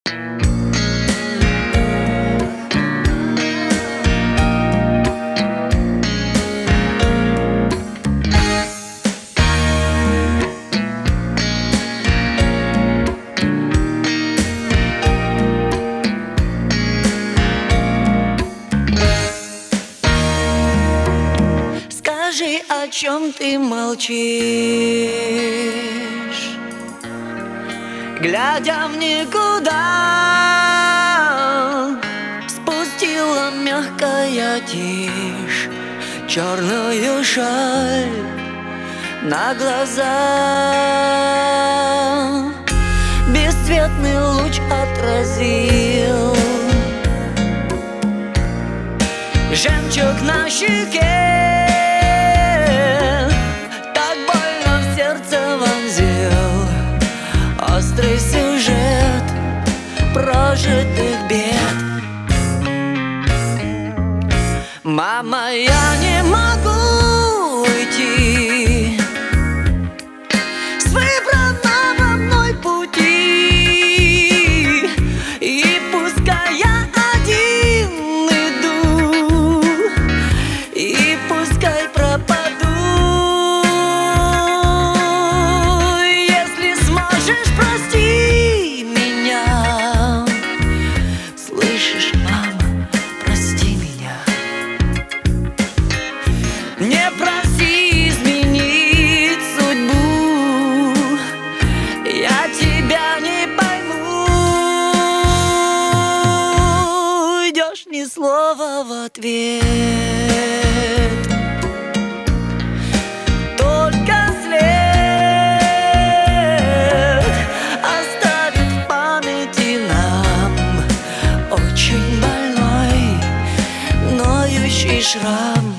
Скажи, о чем ты молчишь, глядя в никуда, спустила мягкая тишь черную шаль на глаза. Бесцветный луч отразил жемчуг на щеке, так больно в сердце вонзил острый сюжет прожитых бед. Мама, я не могу уйти с выбранного мной пути, и пускай я один иду, и пускай пропаду. Если сможешь, прости меня. Слышишь, мама, прости меня. Не проси изменить судьбу, я тебя не пойму. Идешь ни слова в ответ, только след оставит в памяти нам очень больной, ноющий шрам.